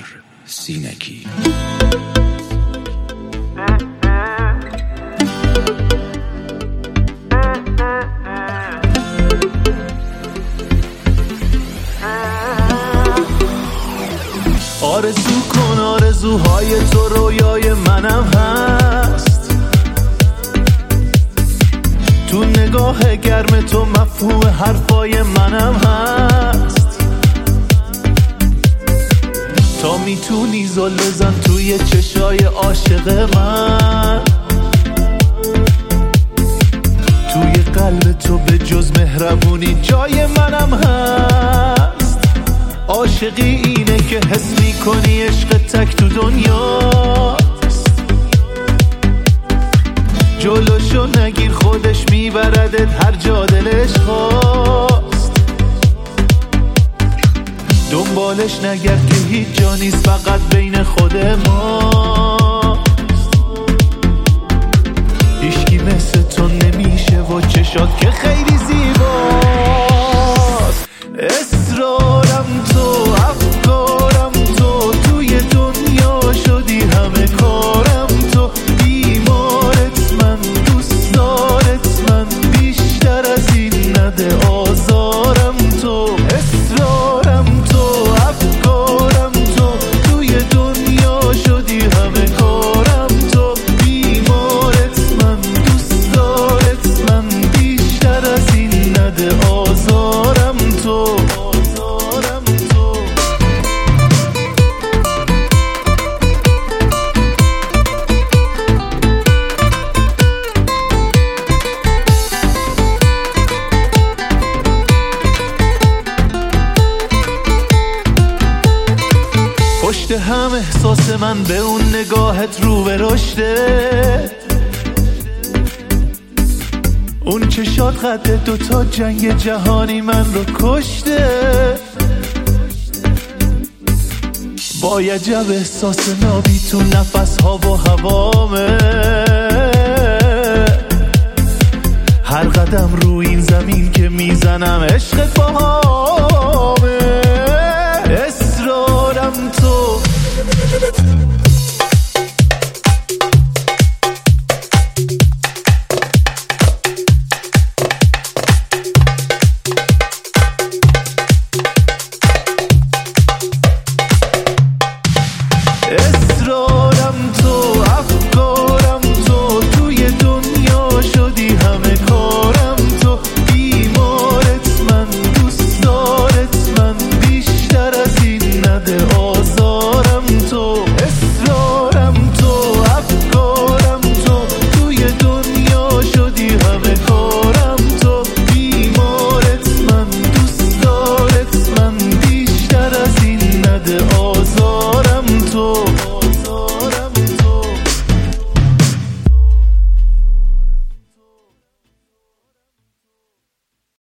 سینکی. آرزو کن آرزوهای تو رویای منم هست، تو نگاه گرم تو مفهوم حرفای منم هست. تا میتونی زل بزن توی چشای عاشق من، توی قلب تو به جز مهربونی جای منم هست. عاشقی اینه که حس میکنی عشق تک تو دنیاست، جلوشو نگیر خودش میبردت هر جا دلش خواست. دنبالش نگرد که هیچ جا نیست فقط بین خود ماست. هیچکی مثل تو نمیشه و چشات که خیلی زیباست. اصرارم تو افکارم تو، توی دنیا شدی همه کارم تو. بیمارت من دوست دارت من، بیشتر از این نده آزارم تو. اصرارم تو افکارم تو، توی دنیا شدی همه کارم تو. بیمارت من دوست دارت من، بیشتر از این نده آزارم تو. پشت هم احساس من به اون نگاهت رو به رشده، اون چشات قد دوتا جنگ جهانی من رو کشته. با یه جب احساس نابی تو نفس ها و هوامه، هر قدم رو این زمین که میزنم عشقت باهامه.